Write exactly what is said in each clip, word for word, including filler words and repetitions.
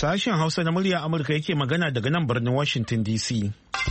Sashen Hausa na murya Amurka yake magana daga nan birnin Washington D C.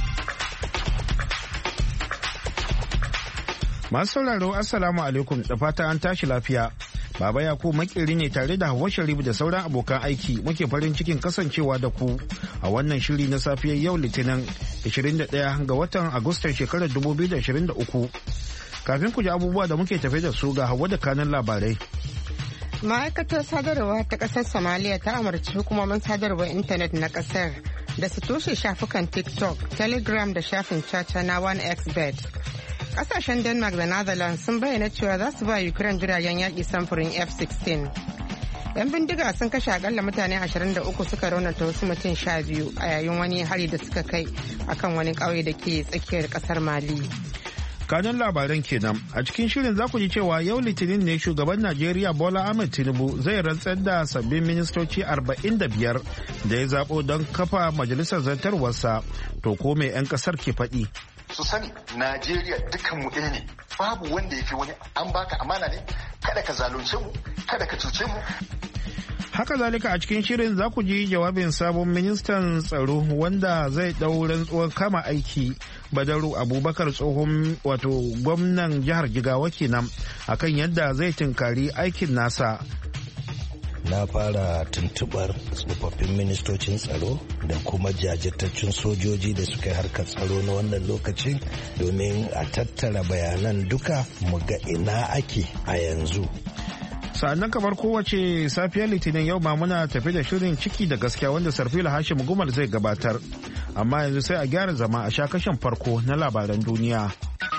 Masu sauraro Assalamu alaikum da fata an tashi lafiya. Baba Yakubu makeri ne tare da Hawwa Sharif da sauran abokan aiki muke farin cikin kasancewa da ku a wannan shiri na safiyar yau Litinin ashirin da ɗaya ga watan Agustan shekarar dubu biyu da ashirin da uku. Kafin ku ji abubuwa da muke tafe da su ga Hawwa da kanan labarai. Ma'aikatar sadarwa ta ƙasar Somalia ta umarci hukumomin sadarwar intanet na ƙasar da su toshe shafukan TikTok, Telegram da shafin caca na one x bet. Kasashen Denmark da Netherlands sun bayyana cewa za su ba Ukraine jiragen yaƙi samfurin F sixteen. Yan bindiga sun kashe akalla mutane ashirin da uku suka raunata wasu mutum sha biyu a yayin wani hari da suka kai akan wani ƙauye da ke tsakiyar ƙasar Mali. Kanan labaran kenan a cikin shirin za ku ji cewa yau Litinin ne shugaban Najeriya Bola Ahmed Tinubu zai rantsar da sabbin ministoci arba'in da biyar da ya zaɓo don kafa majalisar zartarwarsa. To ko me 'yan ƙasar ke faɗi? Su sani Najeriya dukkan mu ɗaya ne, babu wanda ya fi wani, an baka amana ne, kada ka zalunce mu, kada ka cuce mu. Haka zalika a cikin shirin za ku ji jawabin sabon ministan tsaro wanda zai ɗau rantsuwar kama aiki Badaru Abubakar tsohon wato gwamnan jihar Jigawa kenan akan yadda zai tunkari aikin nasa. Na fara tuntubar tsofaffin ministocin tsaro da kuma jajirtaccen sojoji da suka yi harkar tsaro na wannan lokacin domin a tattara bayanan duka mu ga ina ake a yanzu. Sa'annan kamar kowace safiyar Litinin yau ma muna tafi da shirin ciki da gaskiya wanda Sarfila Hashim Gumal zai gabatar. Amma yanzu sai a gyara zama a sha kashin farko na labaran duniya.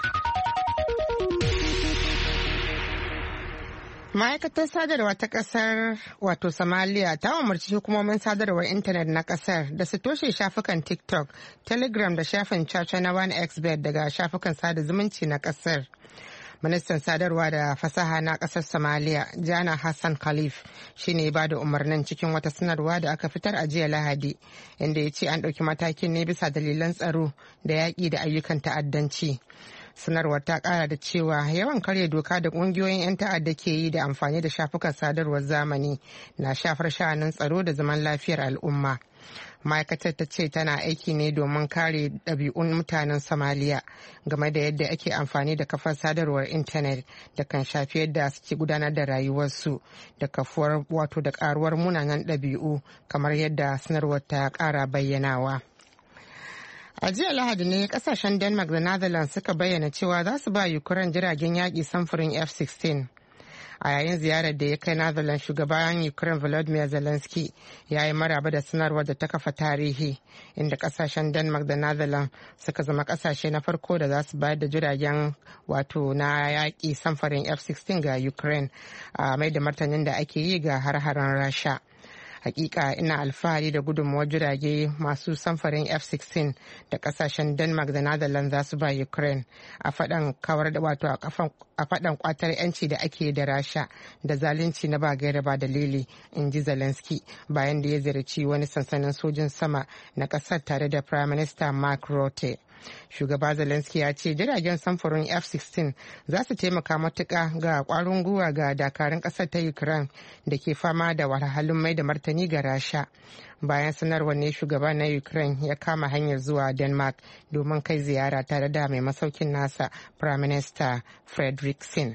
Ma'aikatar sadarwa ta kasar wato Somalia ta umarci hukumomin sadarwar intanet na kasar da su toshe shafukan TikTok, Telegram da shafin caca na one x bet daga shafukan sada zumunci na kasar. Ministan sadarwa da fasaha na kasar Somalia, Jana Hassan Khalif, shine ba da umarnin cikin wata sanarwa da aka fitar a jiya Lahadi, inda ya ce an ɗauki matakin ne bisa dalilan tsaro da yaƙi da ayyukan ta'addanci. Sanarwar ta kara da cewa yawan karya doka da kungiyoyin 'yan ta'adda ke yi da amfani da shafukan sadarwar zamani na shafar sha'anin tsaro da zaman lafiyar al'umma. Ma'aikatar ta ce tana aiki ne domin kare ɗabi'un mutanen Somaliya game da yadda ake amfani da kafar sadarwar intanet da kan shafi yadda suke gudanar da rayuwarsu da kafuwar wato da karuwar munanan ɗabi'u kamar yadda sanarwar ta kara bayyanawa. A jiya Lahadi ne kasashen Denmark da Netherlands suka bayyana cewa za su ba Ukraine jiragen yaƙi samfurin F sixteen. A yayin ziyarar da ya kai Netherlands, shugaban Ukraine Volodymyr Zelensky ya yi maraba da sanarwar da ta kafa tarihi, inda kasashen Denmark da Netherlands suka zama kasashe na farko da za su bayar da jiragen wato na yaƙi samfurin F sixteen ga Ukraine a mai da martanin da ake yi ga har-haren Rasha. Hakika ina alfahari da gudunmuwar jirage masu samfarin F sixteen da kasashen Denmark da Netherlands za su ba Ukraine a fadan kawar da wato a fadan kwatar yanci da ake da Rasha da zalunci na ba gaira ba dalili, in ji Zelensky bayan da ya ziyarci wani sansanin sojin sama na kasar tare da Prime Minister Mark Rutte. Shugaba Zelensky ya ce jiragen samfurin F sixteen za su taimaka matuƙa ga ƙwarin gwiwa ga dakarun ƙasar ta Ukraine da ke fama da wahalhalun mai da martani ga Rasha. Bayan sanarwar ne shugaba na Ukraine ya kama hanyar zuwa Denmark domin kai ziyara tare da mai masaukin nasa Prime Minister Frederiksen.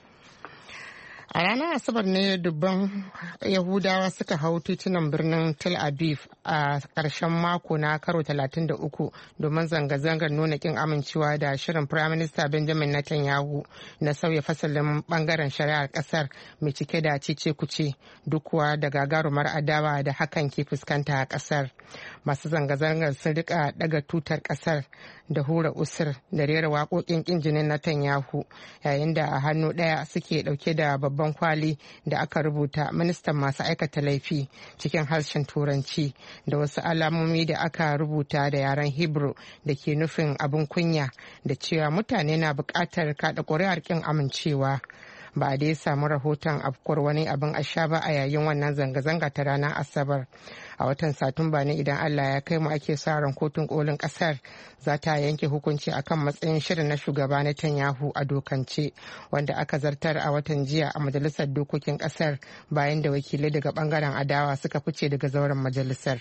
A ranar Asabar ne dubban Yahudawa suka hau titunan birnin Tel Aviv a ƙarshen mako na karo talatin da uku domin zanga-zangar nuna kin amincewa da shirin Prime Minister Benjamin Netanyahu na sauya fasalin bangaren shari'ar ƙasar mai cike da cece-kuce duk kuwa da gagarumar adawa da hakan ke fuskanta a ƙasar. Masu zanga-zangar sun rika daga tutar ƙasar da hura usur da rera waƙoƙin ƙin jinin Netanyahu, yayin da a hannu ɗaya suke ɗauke da babban babban kwali da aka rubuta ministan masu aikata laifi cikin harshen turanci da wasu alamomi da aka rubuta da yaren Hebrew da ke nufin abin kunya da cewa mutane na buƙatar kaɗa ƙuri'ar ƙin amincewa. ba a dai samu rahoton afkuwar wani abin asha ba a yayin wannan zanga-zanga ta ranar asabar. A watan satumba ne idan Allah ya kai mu ake sa ran kotun kolin kasar za ta yanke hukunci akan matsayin shirin na shugaba Netanyahu a dokance wanda aka zartar a watan jiya a majalisar dokokin kasar bayan da wakilai daga bangaren adawa suka fice daga zauren majalisar.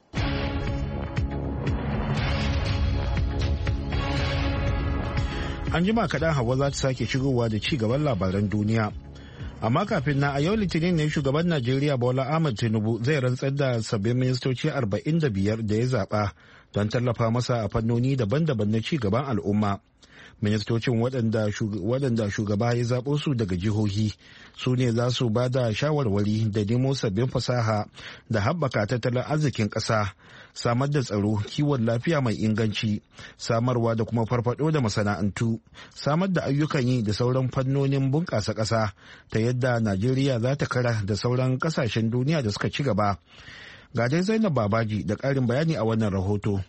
An jima kaɗan Hauwa za ta sake shigowa da ci gaban labaran duniya. Amma kafin na a yau Litinin ne shugaban Najeriya Bola Ahmed Tinubu zai rantsar da sabbin ministoci arba'in da biyar da ya zaɓa don tallafa masa a fannoni daban-daban na ci gaban al'umma. Ministocin waɗanda shugaba ya zaɓo su daga jihohi su ne za su ba da shawarwari da nemo sabbin fasaha da haɓaka tattalin arzikin ƙasa, samar da tsaro, kiwon lafiya mai inganci, samarwa da kuma farfado da masana'antu, samar da ayyukan yi da sauran fannonin bunƙasa ƙasa ta yadda Najeriya za ta kara da sauran ƙasashen duniya da suka ci gaba. Ga dai Zainab Babaji da ƙarin bayani a wannan rahoto.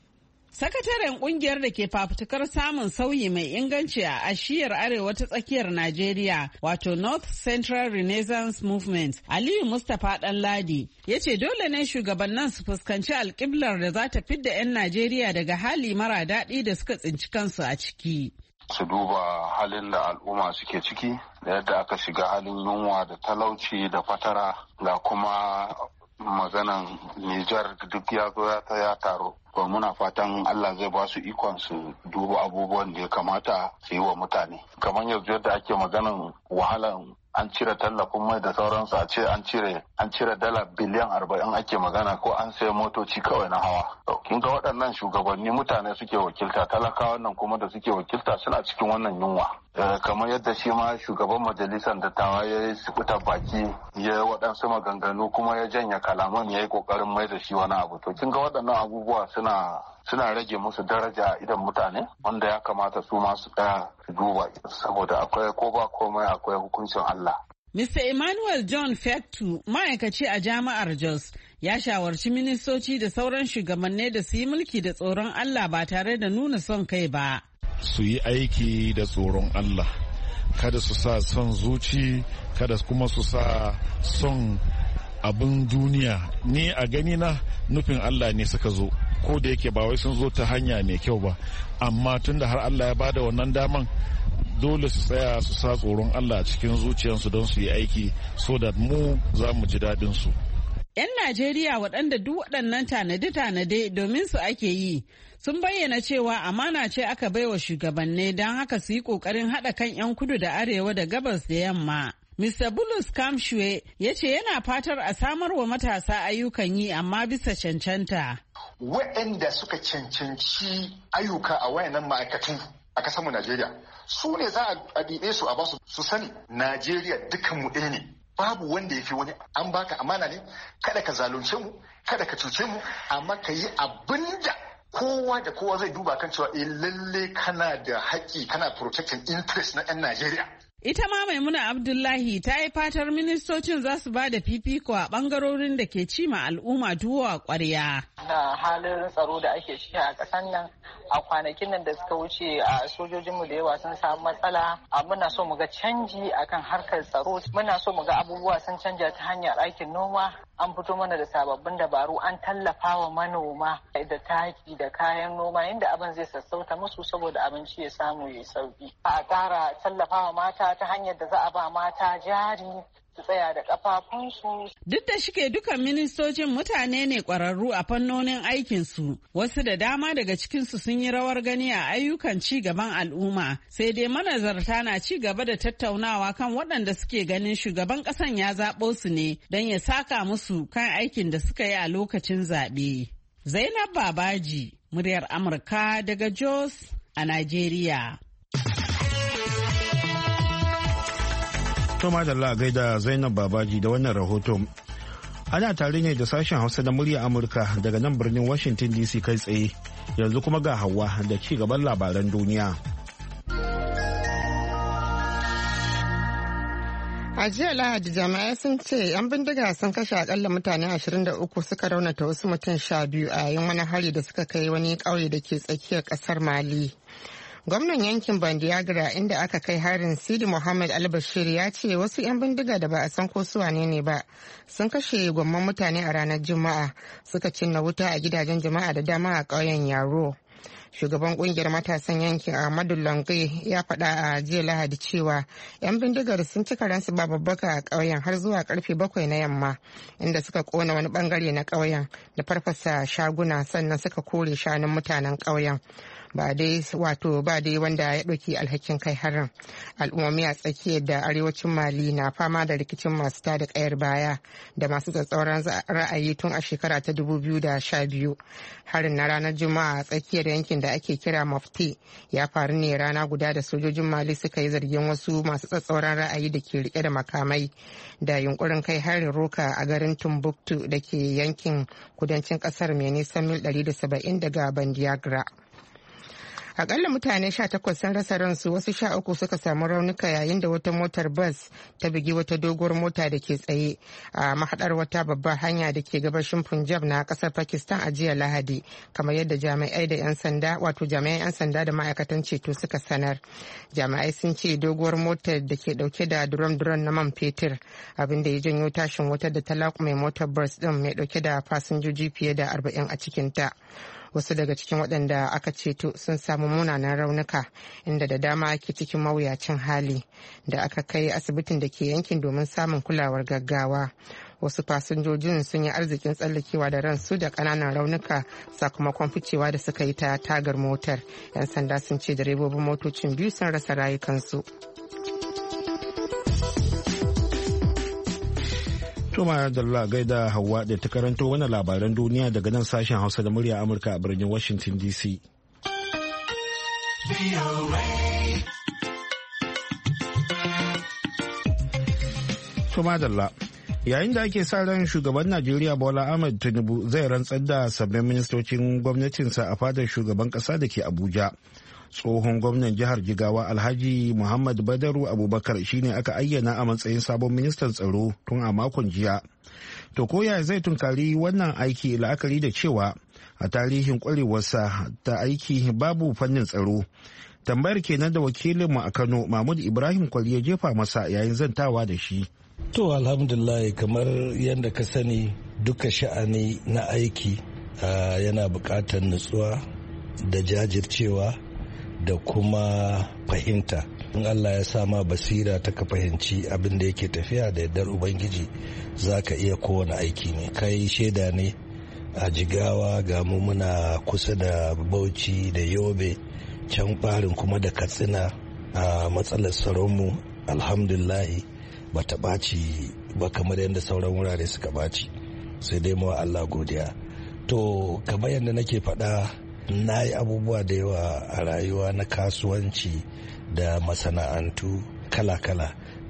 Sakataren kungiyar da ke fafutukar samun sauyi mai inganci a ashiyar arewa ta tsakiyar Najeriya, wato North Central Renaissance Movement, Aliyu Mustapha Ɗanladi, ya ce dole ne shugabannin su fuskanci alƙiblar da za ta fidda 'yan Najeriya daga hali mara daɗi da suka tsinci kansu a ciki. Su duba halin da al'umma suke ciki, da yadda aka shiga halin yunwa da talauci da fatara, ga kuma maganan Nijar duk ya zo ya ya taro. To muna fatan Allah zai ba su ikon su duba abubuwan da ya kamata su yi wa mutane. Kamar yanzu yadda ake maganan wahalan an cire tallafin mai da sauransu a ce an cire an cire dala biliyan arba'in ake magana ko an sayi motoci kawai na hawa. Kin ga waɗannan shugabanni mutane suke wakilta, talakawan nan kuma da suke wakilta suna cikin wannan yunwa. Kamar yadda shi ma shugaban majalisar dattawa ya yi sifuta baki ya yi waɗansu maganganu kuma ya janya kalaman ya yi ƙoƙarin mai da shi wani abu. To kin ga waɗannan abubuwa suna suna rage musu daraja idan mutane wanda ya kamata su ma su tsaya su duba saboda akwai ko ba komai akwai hukuncin Allah. Mister Emmanuel John Fektu, ma'aikaci a jami'ar Jos, ya shawarci ministoci da sauran shugabanni da su yi mulki da tsoron Allah ba tare da nuna son kai ba. Su yi aiki da tsoron Allah, kada su sa son zuci, kada kuma su sa son abin duniya. Ni a gani na nufin Allah ne suka zo, ko da yake ba wai sun zo ta hanya mai kyau ba, amma tunda har Allah ya bada wannan daman dole su tsaya su sa tsoron Allah a cikin zuciyarsu don su yi aiki so da mu za mu ji daɗin su. 'Yan Najeriya waɗanda duk waɗannan tanade-tanade domin su ake yi sun bayyana cewa amana ce aka baiwa shugabanni don haka su yi ƙoƙarin haɗa kan 'yan kudu da arewa da gabas da yamma. Mister Bulus Kamshwe ya ce yana fatar a samar wa matasa ayyukan yi amma bisa cancanta. Waɗanda suka cancanci ayyuka a wayannan ma'aikatu a ƙasarmu Najeriya su ne za a ɗiɗe su a basu su sani Najeriya dukanmu ɗaya ne. Babu wanda ya fi wani, an baka amana ne, kada ka zalunce mu, kada ka cuce mu, amma ka yi abin da kowa da kowa zai duba kan cewa eh lalle kana da haƙƙi, kana protecting interest na 'yan Najeriya. Ita ma Maimuna Abdullahi ta yi fatar ministocin za su ba da fifiko a ɓangarorin da ke cima al'umma tuwo a ƙwarya. Da halin tsaro da ake shi a ƙasar nan a kwanakin nan da suka wuce a sojojinmu da yawa sun samu matsala. Muna so mu ga canji akan harkar tsaro. Muna so mu ga abubuwa sun canja ta hanyar aikin noma. An fito mana da sababbin dabaru, an tallafa wa manoma da taki da kayan noma inda abin zai sassauta musu saboda abinci ya samu ya sauki. A ƙara tallafa wa mata ta hanyar da za a ba mata jari su tsaya da kafafunsu. Duk da shike dukan ministocin mutane ne ƙwararru a fannonin aikinsu, wasu da dama daga cikinsu sun yi rawar gani a ayyukan ci gaban al'umma, sai dai manazarta na ci gaba da tattaunawa kan waɗanda suke ganin shugaban ƙasan ya zaɓo su ne don ya saka musu kan aikin da suka yi a lokacin zaɓe. Zainab Babaji, muryar Amurka daga Jos a Najeriya. Toma da Allah gaida Zainab Babaji da wannan rahoton. Ana tare ne da sashen Hausa na murya Amurka daga nan birnin Washington D C kai tsaye. Yanzu kuma ga Hauwa da ci gaban labaran duniya. A jiya Lahadi jami'ai sun ce 'yan bindiga sun kashe akalla mutane ashirin da uku suka raunata wasu mutum sha biyu a yayin wani hari da suka kai wani ƙauye da ke tsakiyar ƙasar Mali. Gwamnan yankin Bandiagra inda aka kai harin Sidi Mohammed Al-Bashir ya ce wasu 'yan bindiga da ba a san ko su wane ne ba sun kashe gwamman mutane a ranar Juma'a suka cinna wuta a gidajen jama'a da dama a ƙauyen Yaro. Shugaban kungiyar matasan yankin Ahmadu Lange ya faɗa a jiya Lahadi cewa 'yan bindigar sun cika ransu ba babbaka a ƙauyen har zuwa karfe bakwai na yamma inda suka kona wani bangare na ƙauyen da farfasa shaguna sannan suka kore shanun mutanen ƙauyen. ba dai wato ba dai wanda ya ɗauki alhakin kai harin. Al'ummomi a tsakiyar da arewacin Mali na fama da rikicin masu tada kayar baya da masu tsatsauran ra'ayi tun a shekara ta dubu biyu da sha biyu. Harin na ranar Juma'a a tsakiyar yankin da ake kira Mofti ya faru ne rana guda da sojojin Mali suka yi zargin wasu masu tsatsauran ra'ayi da ke rike da makamai da yunkurin kai harin roka a garin Timbuktu da ke yankin kudancin kasar mai nisan mil ɗari da saba'in daga Bandiagra. Akalla mutane sha takwas sun rasa ransu, wasu sha uku suka samu raunuka yayin da wata motar bas ta bugi wata doguwar mota da ke tsaye a mahadar wata babbar hanya da ke gabashin Punjab na kasar Pakistan a jiya Lahadi, kamar yadda jami'ai da 'yan sanda wato jami'an 'yan sanda da ma'aikatan ceto suka sanar. Jami'ai sun ce doguwar motar da ke dauke da duron-duron na man fetur, abin da ya janyo tashin wata da ta laƙume motar bas din mai dauke da fasinjoji fiye da arba'in a cikinta. Wasu daga cikin waɗanda aka ceto sun samu munanan raunuka, inda da dama ke cikin mawuyacin hali da aka kai asibitin da ke yankin domin samun kulawar gaggawa. Wasu fasinjojin sun yi arzikin tsallakewa da ransu da ƙananan raunuka sakamakon ficewa da suka yi ta tagar motar. 'Yan sanda sun ce direbobin motocin biyu sun rasa rayukansu. Tuma Dalla gaida Hauwa da ta karanto wani labaran duniya daga nan sashen Hausa da murya Amurka a birnin Washington D C. Tuma Dalla, yayin da ake sa ran shugaban Najeriya Bola Ahmed Tinubu zai rantsar da sabbin ministocin gwamnatinsa a fadar shugaban kasa da ke Abuja. Tsohon gwamnan jihar Jigawa Alhaji Muhammad Badaru Abubakar shine aka ayyana a matsayin sabon ministan tsaro tun a makon jiya. To koya zai tunkari wannan aiki la'akari da cewa a tarihin kwarewarsa ta aiki babu fannin tsaro. Tambayar kenan da wakilinmu a Kano Mahmud Ibrahim Kwali ya jefa masa yayin zantawa da shi. To alhamdulillah, kamar yadda ka sani duka sha'ani na aiki uh, yana buƙatar nutsuwa da jajircewa da kuma fahimta. In Allah ya sama basira ta ka fahimci abin da yake tafiya da yardar Ubangiji za ka iya kowane aiki ne. Kai shaida ne a Jigawa, ga mu muna kusa da Bauchi da Yobe, can ɓarin kuma da Katsina. A matsalar tsaronmu alhamdulahi ba ta ɓaci ba kamar yadda sauran wurare suka ɓaci, sai dai mawa Allah godiya. To kamar yadda nake faɗa, na yi abubuwa da yawa a rayuwa na kasuwanci da masana'antu kala-kala,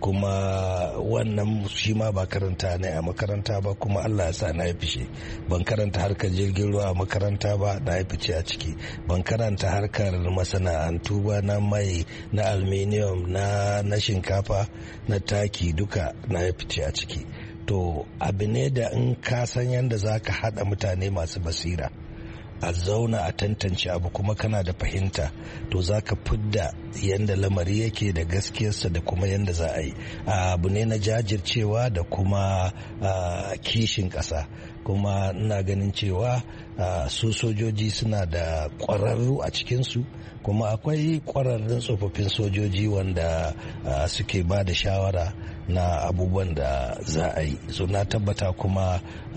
kuma wannan shi ma ba karanta ne a makaranta ba, kuma Allah ya sa na yi fice. Ban karanta harkar jirgin ruwa a makaranta ba, na yi fice a ciki. Ban karanta harkar masana'antu ba na mai, na aluminium, na, na shinkafa, na taki, duka na yi fice a ciki. To abu ne da in ka san yadda za ka haɗa mutane masu basira a zauna a tantance abu kuma kana da fahimta, to za ka fidda yadda lamari yake da gaskiyarsa da kuma yadda za a yi. Abu ne na jajircewa da kuma kishin ƙasa, kuma ina ganin cewa su sojoji suna da ƙwararru a cikinsu, kuma akwai ƙwararrun tsofaffin sojoji wanda suke ba da shawara na abubuwan da za a yi. So na tabbata kuma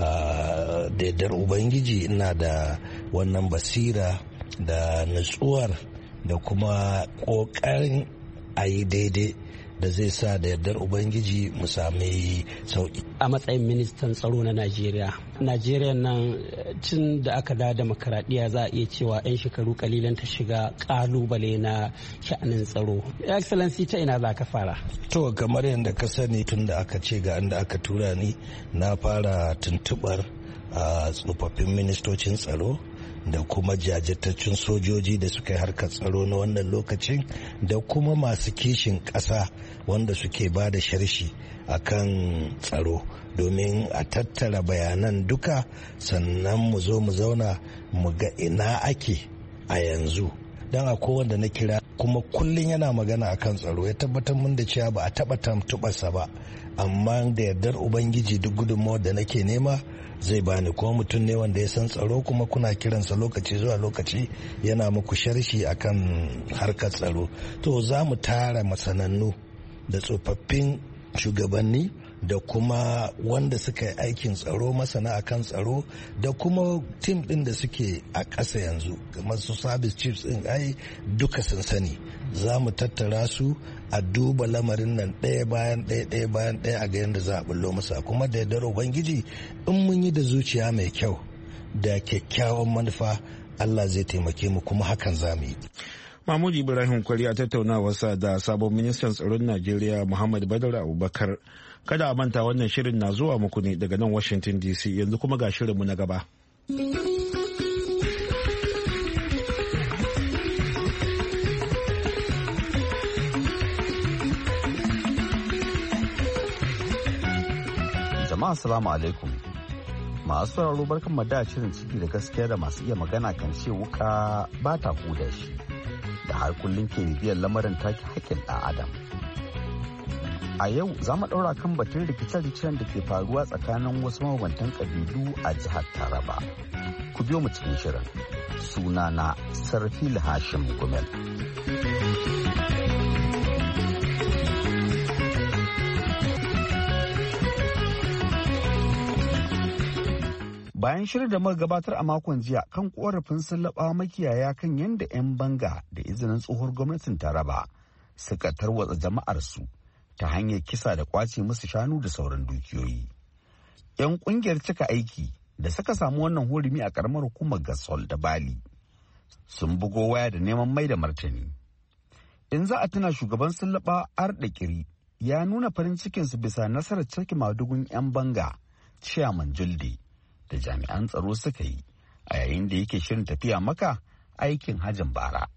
da yardar Ubangiji ina da wannan basira da nutsuwar da kuma ƙoƙarin a yi daidai da zai sa da yardar Ubangiji mu sami sauƙi. A matsayin ministan tsaro na Najeriya, Najeriya nan tun da aka da demokaradiyya za a iya cewa 'yan shekaru kalilan ta shiga ƙalubale na sha'anin tsaro. Excellency, ta ina za ka fara? To kamar yadda ka sani, tun da aka ce ga inda aka tura ni, na fara tuntuɓar a tsofaffin ministocin tsaro da kuma jajirtaccen sojoji da suka yi harkar tsaro na wannan lokacin, da kuma masu kishin ƙasa wanda suke ba da sharshi a kan tsaro, domin a tattara bayanan duka, sannan mu zo mu zauna mu ga ina ake a yanzu, don a kowanda na kira kuma kullum yana magana akan tsaro ya tabbatar mun da cewa ba a taɓa tamtubarsa ba, amma da yardar ubangiji duk gudunmawar da nake nema zai bani, kuma mutum ne wanda ya san tsaro kuma kuna kiransa lokaci zuwa lokaci yana muku sharshi akan harkar tsaro. To za mu tara masanannu da tsofaffin shugabanni da kuma wanda suka yi aikin tsaro, masana akan tsaro, da kuma tim din da suke a ƙasa yanzu kamar su service chiefs din ai duka sun sani. Za mu tattara su a duba lamarin nan ɗaya bayan ɗaya ɗaya bayan ɗaya a ga yadda za a bullo masa, kuma da yardar ubangiji in mun yi da zuciya mai kyau da kyakkyawan manufa Allah zai taimake mu, kuma hakan za mu yi. Mahmud Ibrahim Kwari a tattaunawarsa da sabon ministan tsaron Najeriya Muhammad Badar Abubakar. Kada a manta wannan shirin na zuwa muku ne daga nan Washington D C, yanzu kuma ga shirinmu na gaba. Jama'a assalamu alaikum. Masu sauraro barkan da shirin ciki da gaskiya da masu iya magana kan ce wuka ba ta huda shi, da har kullum ke bibiyar lamarin take hakkin ɗan adam. A yau za mu ɗaura kan batun rikice-rikicen da ke faruwa tsakanin wasu mabambantan ƙabilu a jihar Taraba. Ku biyo mu cikin shirin. Sunana Sarfil Hashim Gumel. Bayan shirin da muka gabatar a makon jiya kan korafin sallaba makiyaya kan yadda 'yan banga da izinin tsohuwar gwamnatin Taraba suka tarwatsa jama'arsu ta hanyar kisa da kwace musu shanu da sauran dukiyoyi. 'Yan kungiyar cika aiki da suka samu wannan hurumi a karamar hukumar Gasol da Bali sun bugo waya da neman mai da martani. In za a tuna, shugaban sallaba Arda Kiri ya nuna farin cikinsu bisa nasarar cike madugun 'yan banga Chairman Julde da jami'an tsaro suka yi a yayin da yake shirin tafiya maka aikin hajjin bara.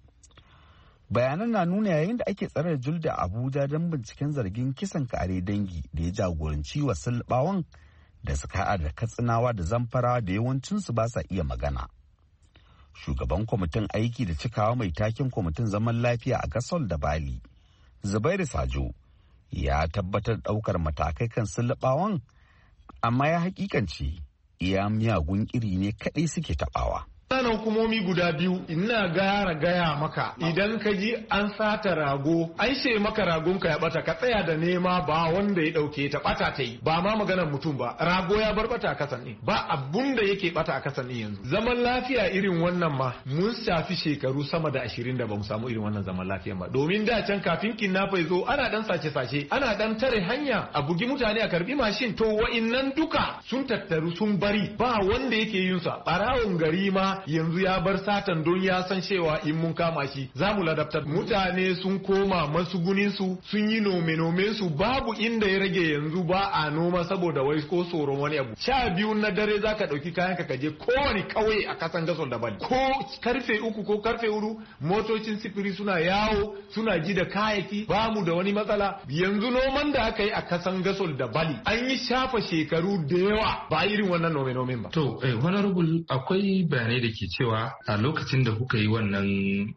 Bayanan na nuna yayin da ake tsare da Julde a Abuja don binciken zargin kisan kare dangi da ya jagoranci wa sulbawan da suka haɗa da Katsinawa da Zamfarawa da yawancinsu ba sa iya magana. Shugaban kwamitin aiki da cikawa mai takin kwamitin zaman lafiya a Gasol da Bali, Zubairu Sajo, ya tabbatar ɗaukar matakai kan sulbawan, amma ya hakikance iya miyagun iri ne kaɗai suke taɓawa. Sanan hukumomi guda biyu ina gara gaya maka idan ka ji an sata rago an ce maka ragon ka ya bata ka tsaya da nema ba wanda ya dauke ta bata ta yi ba ma maganar mutum ba, rago ya bar bata a kasan ne ba abun da yake bata a kasan ne yanzu. Zaman lafiya irin wannan ma mun shafi shekaru sama da ashirin da bamu samu irin wannan zaman lafiya ba, domin da can kafin kidnapper ya zo ana dan sace sace ana dan tare hanya a bugi mutane a karbi mashin, to wa'innan duka sun tattaru sun bari ba wanda yake yin sa. Barawon gari ma yanzu ya bar satan don ya san cewa in mun kama shi za mu ladabtar. Mutane sun koma masugunin su sun yi nome-nomen su, babu inda ya rage yanzu ba a noma saboda wai ko tsoron wani abu. Sha biyu na dare zaka dauki kayan ka kaje kowane kauye a kasan Gasol da Bali, ko karfe uku ko karfe hudu motocin sifiri suna yawo suna ji da kayaki, ba mu da wani matsala. Yanzu noman da aka yi a kasan Gasol da Bali an yi shafa shekaru da yawa ba irin wannan nome-nomen ba. To eh, honorable, akwai bayanai da ke cewa a lokacin da kuka yi wannan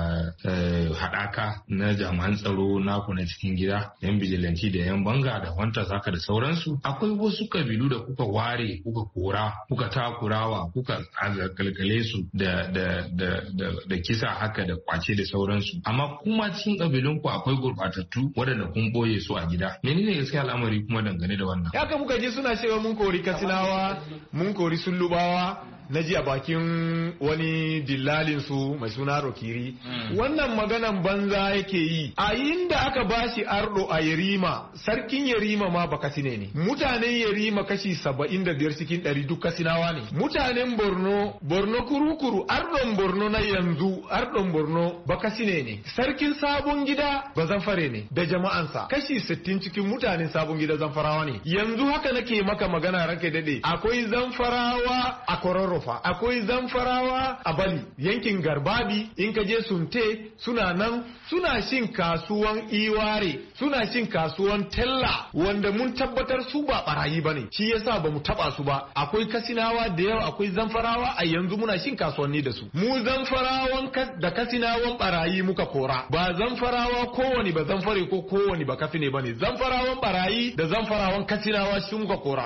haɗaka na jami'an tsaro naku na cikin gida, yan bijilanci da yan banga da wanta haka da sauransu, akwai wasu kabilu da kuka ware kuka kora kuka takurawa kuka galgale su da da da da da kisa haka da kwace da sauransu, amma kuma cikin kabilun ku akwai gurbatattu waɗanda kun boye su a gida. Menene gaskiya al'amari kuma dangane da wannan? Haka muka ji suna cewa mun kori Katsinawa, mun kori Sullubawa, na ji a bakin wani dillalin su mai suna Rokiri. Mm. Wannan maganan banza yake yi. A inda aka bashi ardo a Yerima, sarkin Yerima ma Bakasine ne. Mutanen Yerima kashi saba'in da biyar cikin ɗari duk Kasinawa ne. Mutanen Borno, Borno kurukuru, ardon Borno na yanzu, ardon Borno Bakasine ne. Sarkin Sabon Gida Bazamfare ne da jama'ansa. Kashi sittin cikin mutanen Sabon Gida Zamfarawa ne. Yanzu haka nake maka magana ranke dade. Akwai Zamfarawa a Kororo Marofa, akwai Zamfarawa a Bali, yankin Garbabi, in ka je Sunte suna nan suna shin kasuwan Iware, suna shin kasuwan Tella, wanda mun tabbatar su ba barayi bane. Shi yasa bamu taba su ba. Akwai Kasinawa da yawa, akwai Zamfarawa a yanzu muna shin kasuwanni da su. Mu Zamfarawan da Kasinawan barayi muka kora. Ba Zamfarawa kowani ba Zamfare ko kowani ba Kafine bane. Zamfarawan barayi da Zamfarawan Kasinawa shi muka kora.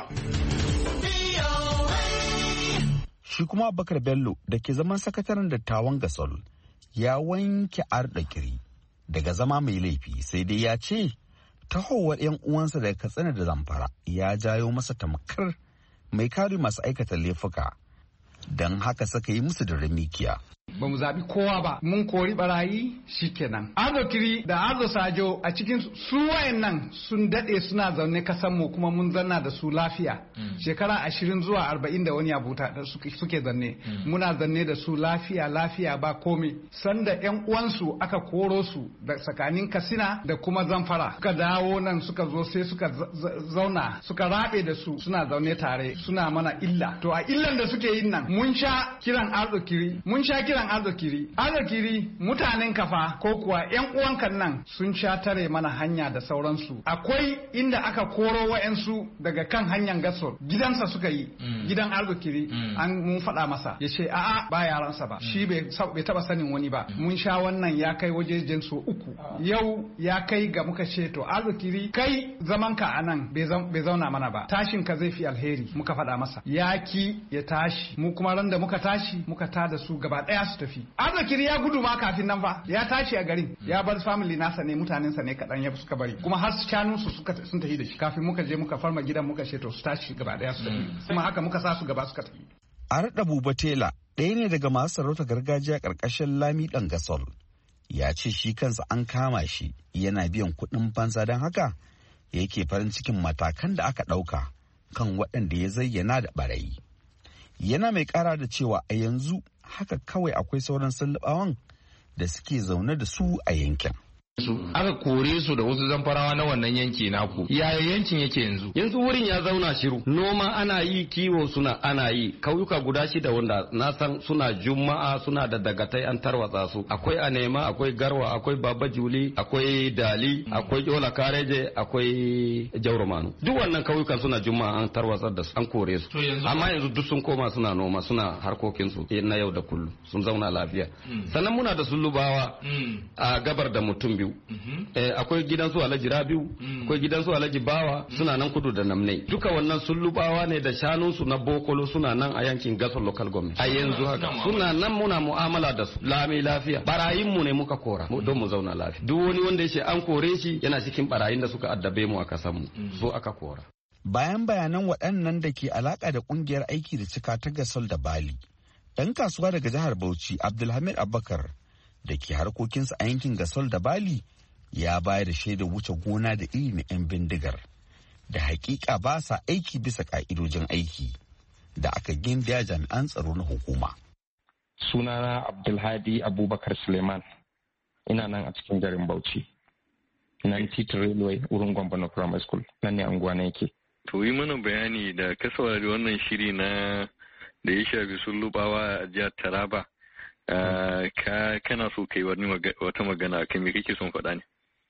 Shi kuma Abubakar Bello da ke zaman sakataren dattawan Gasol ya wanke Arda Kiri daga zama mai laifi, sai dai ya ce tahowar 'yan uwansa daga Katsina da Zamfara ya jayo masa tamkar mai kare masu aikata laifuka, don haka suka yi musu da ramikiya. Ba mu zaɓi kowa ba, mun kori barayi shikenan. Azo Kiri da Azo Sajo a cikin su wayannan sun daɗe suna zaune kasan mu kuma mun zanna da su lafiya. Mm. Shekara ashirin zuwa arba'in da wani abu da suke zanne. Mm. Muna zanne da su lafiya lafiya ba komai. Sanda yan uwansu aka koro su da tsakanin Katsina da kuma Zamfara. Suka dawo nan suka zo sai suka zauna suka rabe da su suna zaune tare suna mana illa. To a illan da suke yin nan mun sha kiran Azo Kiri, mun sha kiran arzikiri arzikiri mutanen kafa ko kuwa yan uwankan nan sun sha tare mana hanya da sauransu. Akwai inda aka koro wa'yansu daga kan hanyar Gasol gidansa suka yi mm. gidan arzikiri mm. an mun faɗa masa ya ce a'a ba yaransa ba mm. shi bai taba sanin wani ba mm. mun sha wannan ya kai wajejen so uku ah. Yau ya kai ga muka ce to arzikiri kai zaman ka a nan bai zauna mana ba, tashin ka zai fi alheri muka faɗa masa ya ki ya tashi. Mu kuma ran da muka tashi muka tada su gaba ɗaya su tafi. Arzikiri ya gudu ma kafin nan fa ya tashi a garin ya bar family nasa ne mutanensa ne kaɗan ya suka bari kuma har shanun su suka sun tafi da shi kafin muka je muka farma gidan muka ce to su tashi gaba daya su tafi kuma haka muka sa su gaba suka tafi. Arda Bubatela ɗaya ne daga masu sarauta gargajiya ƙarƙashin Lami ɗan Gasol ya ce shi kansa an kama shi yana biyan kuɗin fansa don haka yake farin cikin matakan da aka ɗauka kan waɗanda ya zayyana da ɓarayi. Yana mai ƙara da cewa a yanzu haka kawai akwai sauran sallabawan da suke zaune da su a yankin. Aka kore su da wasu Zamfarawa na wannan yanki naku. Yaya yankin yake yanzu? Yanzu wurin ya zauna shiru. Noma ana yi, kiwo suna ana yi. Kauyuka guda shida wanda na san suna Juma'a, suna da dagatai an tarwatsa su. Akwai Anema, akwai Garwa, akwai Baba Juli, akwai Dali, akwai Yola Kareje, akwai Jauromanu. Duk wannan kauyukan suna Juma'a an tarwatsar da su, an kore su. Amma yanzu duk sun koma suna noma, suna harkokin su na yau da kullum. Sun zauna lafiya. Sannan muna da Sulubawa a gabar da mutum biyu. Mm-hmm. Eh, akwai gidan su Alhaji Rabiu, mm. akwai gidan su Alhaji Bawa, mm. suna nan kudu da Namnai. Duka wannan Sulubawa ne da shanun su na Bokolo suna nan a yankin Gasol local government. A yanzu haka suna nan muna mu'amala da su lami lafiya. Barayin mu ne muka kora don mu zauna lafiya. Duk wani wanda ya ce an kore shi yana cikin barayin da suka addabe mu a kasan mu. Mm. So aka kora. Bayan bayanan waɗannan da ke alaka da kungiyar aiki da cika ta Gasol da Bali, ɗan kasuwa daga jihar Bauchi Abdulhamid Abubakar da ke harkokinsa a yankin Gasol da Bali ya bayar da shaidar wuce gona da iri na 'yan bindigar da hakika ba sa aiki bisa ka'idojin aiki da aka gindaya jami'an tsaro na hukuma. Sunana Abdulhadi Abubakar Suleiman, ina nan a cikin garin Bauchi, nan titin railway wurin Gwambano Primary School, nan ne anguwa na yake. To yi mana bayani da kasawa da wannan shiri na da ya shafi Sulubawa a jihar Taraba. Uh, ka kana so kai wani wata magana kai me kake son faɗa ne?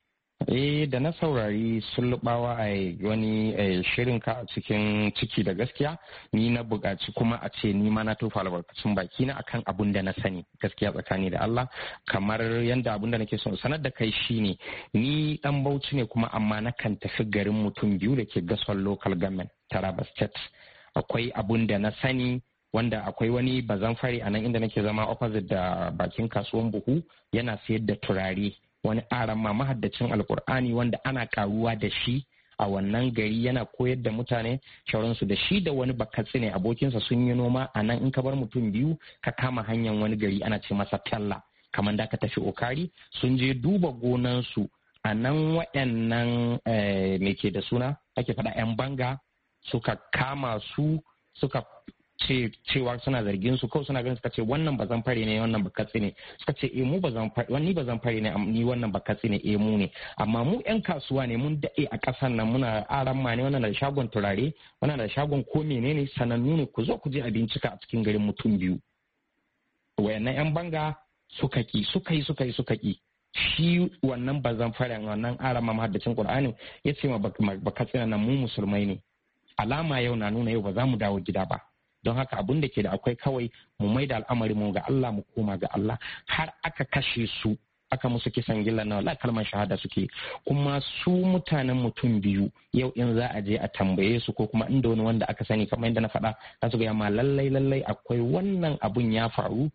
Eh da na saurari Sulubawa a wani shirin ka a cikin ciki da gaskiya ni na buƙaci kuma a ce ni ma na tofa albarkacin baki na akan abun da na sani gaskiya tsakani da Allah, kamar yanda abun da nake son sanar da kai shine ni dan Bauchi ne kuma amma na kan tafi garin mutum biyu da ke Gasol local government Taraba state. Akwai abun da na sani wanda akwai wani bazanfare a nan inda nake zama opposite da bakin kasuwan buhu yana sayar da turare, wani aran ma mahaddacin alkur'ani wanda ana karuwa da shi a wannan gari yana koyar da mutane shauransu da shi da wani bakatsi ne abokinsa sun yi noma a nan in ka bar mutum biyu ka kama hanyar wani gari ana ce masa talla kamar da ka tafi okari sun je duba gonansu a nan waɗannan me ke da suna ake faɗa yan banga suka kama su suka cewa suna zargin su, kawai suna ganin suka ce wannan bazan fare ne wannan ba katsi ne, suka ce eh mu bazan fare wani bazan fare ne ni wannan ba katsi ne eh mu ne, amma mu yan kasuwa ne mun daɗe a ƙasar nan, muna aran ma ne, wannan da shagon turare, wannan da shagon ko menene sanannu ne, ku zo ku je a bincika a cikin garin mutum biyu. Wayannan yan banga suka ki suka yi suka yi suka ki shi wannan bazan faren wannan aran ma mahaddacin Qur'ani ya ce ma ba katsi nan mu musulmai ne, alama yau na nuna yau ba za mu dawo gida ba. Don haka abin da ke da akwai kawai mu mai da al'amari mu ga Allah, mu koma ga Allah. Har aka kashe su aka musu kisan gilla na wala kalmar shahada suke, kuma su mutanen mutum biyu yau in za a je a tambaye su ko kuma inda wani wanda aka sani kamar yadda na faɗa za su ga ma lallai lallai akwai wannan abun ya faru.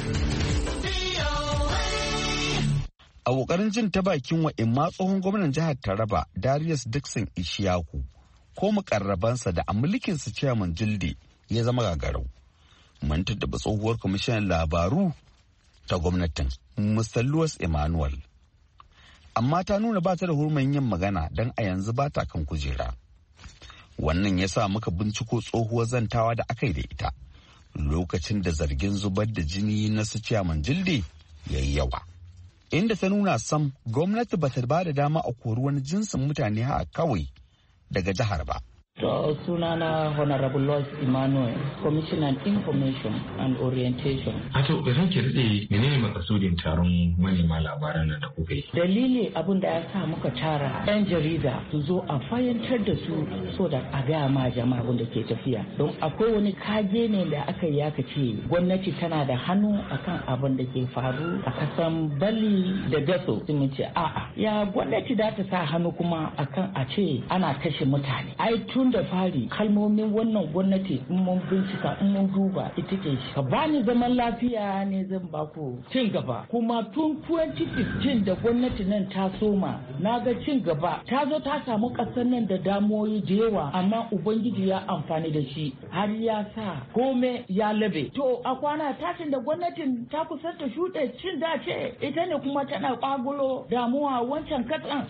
A ƙoƙarin jin ta bakin wa'imma tsohon gwamnan jihar Taraba Darius Dixon Ishiyaku ko mukarrabansa da a mulkinsa ciyaman Jilde ya zama gagarau. Mun tattaba tsohuwar kwamishinan labaru ta gwamnatin mister Louis Emmanuel. Amma ta nuna ba ta da hurumin yin magana don a yanzu ba ta kan kujera. Wannan ya sa muka binciko tsohuwar zantawa da aka yi da ita lokacin da zargin zubar da jini na su ciyaman Jilde ya yi yawa. Inda ta nuna sam gwamnati ba ta ba da dama a kori wani jinsin mutane haka kawai daga jihar ba. To sunana Honorable Lois Emmanuel, Commissioner Information and Orientation. A to zan ki daɗe menene makasudin taron manema labaran nan da kuka yi? Dalili abin da ya sa muka tara 'yan jarida su zo a fahimtar da su so da a gaya ma jama'a abin da ke tafiya. Don akwai wani kage ne da aka yi aka ce gwamnati tana da hannu akan abin da ke faru a kasan Bali da Gaso. Sai mun ce a'a ya gwamnati da ta sa hannu kuma akan a ce ana kashe mutane. Ai tun da fari kalmomin wannan gwamnati in mun bincika in mun duba ita ke shi ka bani zaman lafiya ne zan baku cin gaba, kuma tun twenty fifteen da gwamnati nan ta soma na ga cin gaba ta zo ta samu kasar nan da damoyi da yawa, amma ubangiji ya amfani da shi har ya sa kome ya labe. To a kwana tashin da gwamnatin ta kusanta shuɗe cin dace ita ne kuma tana kwagulo damuwa wancan katsan.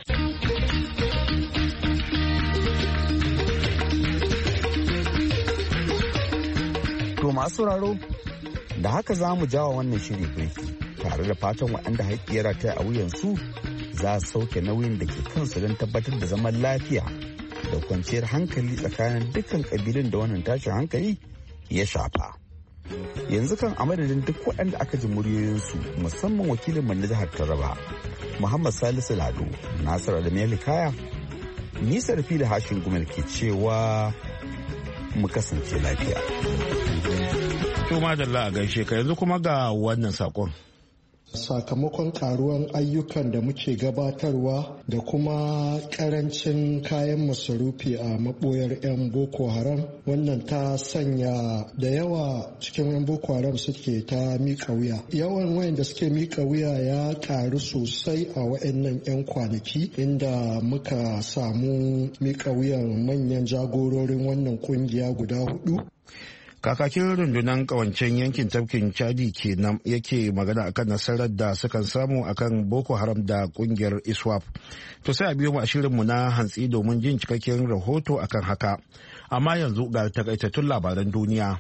To masu sauraro da haka za mu jawa wannan shiri birki tare da fatan waɗanda haƙƙiyar ta a wuyansu za su sauke nauyin da ke kansu don tabbatar da zaman lafiya da kwanciyar hankali tsakanin dukkan ƙabilun da wannan tashin hankali ya shafa. Yanzu kan a madadin duk waɗanda aka ji muryoyinsu musamman wakilin mu na jihar Taraba Muhammad Salisu Lado, Nasir Adamu Kaya, Nisa Rafi da Hashin Gumel ke cewa mu kasance lafiya. To madalla a gaishe ka, yanzu kuma ga wannan sakon. Sakamakon karuwan ayyukan da muke gabatarwa da kuma karancin kayan masarufi a maboyar 'yan Boko Haram, wannan ta sanya da yawa cikin 'yan Boko Haram suke ta mika wuya. Yawan wayanda suke mika wuya ya karu sosai a wayannan 'yan kwanaki, inda muka samu mika wuyan manyan jagororin wannan kungiya guda hudu. Kakakin rundunar kawancen yankin tafkin Chadi kenan yake magana akan nasarar da sukan samu akan Boko Haram da kungiyar ISWAP. To sai a biyo mu a shirinmu na hantsi domin jin cikakken rahoto akan haka. Amma yanzu ga takaitattun labaran duniya.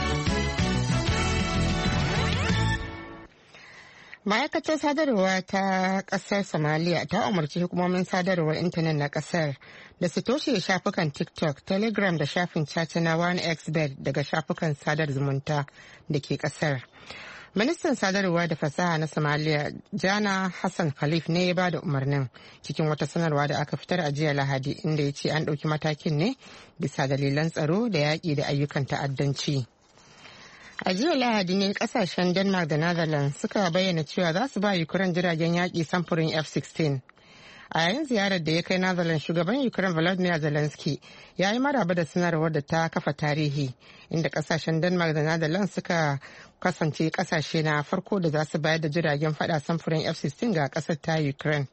Ma'aikatar sadarwa ta kasar Somalia ta umarci hukumomin sadarwar intanet na kasar da su toshe shafukan TikTok, Telegram da shafin caca na one x bet daga shafukan sadar zumunta da ke kasar. Ministan sadarwa da fasaha na Somalia, Jana Hassan Khalif ne ya ba da umarnin cikin wata sanarwa da aka fitar a jiya Lahadi, inda ya ce an ɗauki matakin ne bisa dalilan tsaro da yaƙi da ayyukan ta'addanci. A jiya Lahadi ne kasashen Denmark da Netherlands suka bayyana cewa za su ba Ukraine jiragen yaƙi samfurin F sixteen. A yayin ziyarar da ya kai Netherlands, shugaban Ukraine Volodymyr Zelensky ya yi maraba da sanarwar da ta kafa tarihi, inda kasashen Denmark da Netherlands suka kasance kasashe na farko da za su bayar da jiragen fada samfurin F sixteen ga kasar ta Ukraine.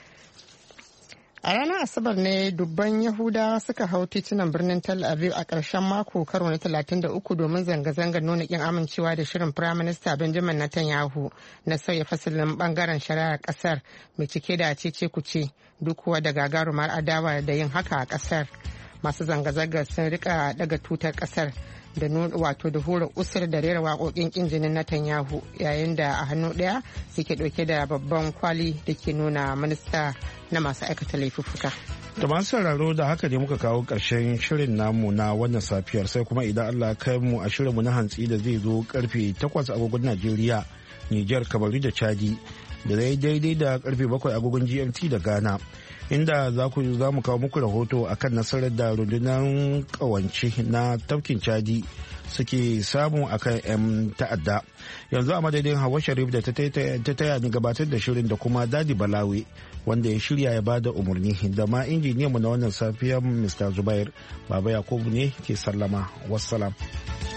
A ranar Asabar ne dubban Yahudawa suka hau titunan birnin Tel Aviv a ƙarshen mako karo na talatin da uku domin zanga-zangar nuna ƙin amincewa da shirin Prime Minister Benjamin Netanyahu na sauya fasalin bangaren shari'ar ƙasar mai cike da cece kuce, duk kuwa da gagarumar adawa da yin haka a ƙasar. Masu zanga-zangar sun rika daga tutar ƙasar da wato da hura usur da rera waƙoƙin ƙin jinin Netanyahu yayin da a hannu ɗaya suke ɗauke da babban kwali da ke nuna minista na masu aikata laifuffuka. Da masu sauraro da haka ne muka kawo ƙarshen shirin namu na wannan safiyar sai kuma idan Allah kai mu a shirinmu na hantsi da zai zo karfe takwas agogon Najeriya, Nijar, Kamaru da Chadi da zai daidai da karfe bakwai agogon G M T da Ghana. Inda za ku za mu kawo muku rahoto akan nasarar da rundunar kawance na tafkin Chadi suke samu akan 'yan ta'adda. Yanzu a madadin Hawa Sharif da ta taya ni gabatar da shirin da kuma Dadi Balawe wanda ya shirya ya bada umarni da ma injiniyanmu na wannan safiyar Mister Zubair, Baba Yakubu ne ke sallama. Wassalam.